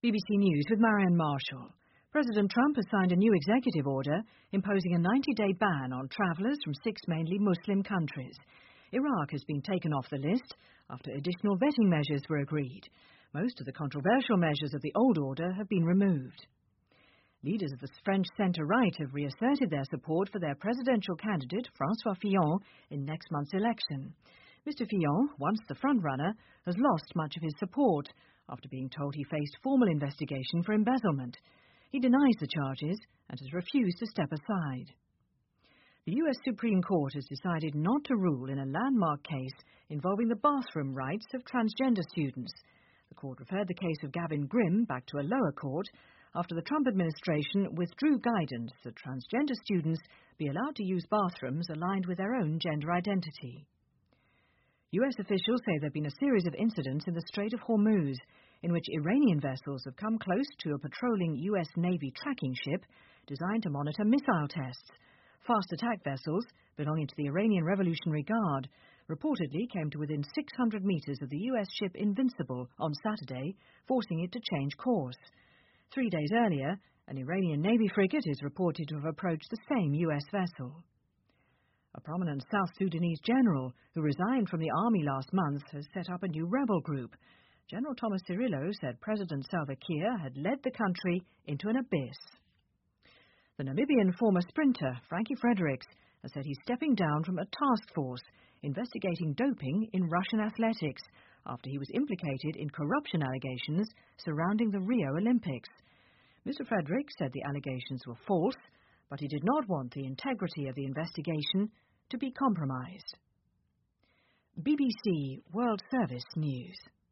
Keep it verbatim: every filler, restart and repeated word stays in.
B B C News with Marianne Marshall. President Trump has signed a new executive order imposing a ninety-day ban on travellers from six mainly Muslim countries. Iraq has been taken off the list after additional vetting measures were agreed. Most of the controversial measures of the old order have been removed. Leaders of the French centre-right have reasserted their support for their presidential candidate, François Fillon, in next month's election. Mister Fillon, once the front-runner, has lost much of his support after being told he faced formal investigation for embezzlement. He denies the charges and has refused to step aside. The U S Supreme Court has decided not to rule in a landmark case involving the bathroom rights of transgender students. The court referred the case of Gavin Grimm back to a lower court after the Trump administration withdrew guidance that transgender students be allowed to use bathrooms aligned with their own gender identity. U S officials say there have been a series of incidents in the Strait of Hormuz in which Iranian vessels have come close to a patrolling U S Navy tracking ship designed to monitor missile tests. Fast attack vessels belonging to the Iranian Revolutionary Guard reportedly came to within six hundred metres of the U S ship Invincible on Saturday, forcing it to change course. Three days earlier, an Iranian Navy frigate is reported to have approached the same U S vessel. A prominent South Sudanese general who resigned from the army last month has set up a new rebel group. General Thomas Cirillo said President Salva Kiir had led the country into an abyss. The Namibian former sprinter, Frankie Fredericks, has said he's stepping down from a task force investigating doping in Russian athletics after he was implicated in corruption allegations surrounding the Rio Olympics. Mister Fredericks said the allegations were false, but he did not want the integrity of the investigation to be compromised. B B C World Service News.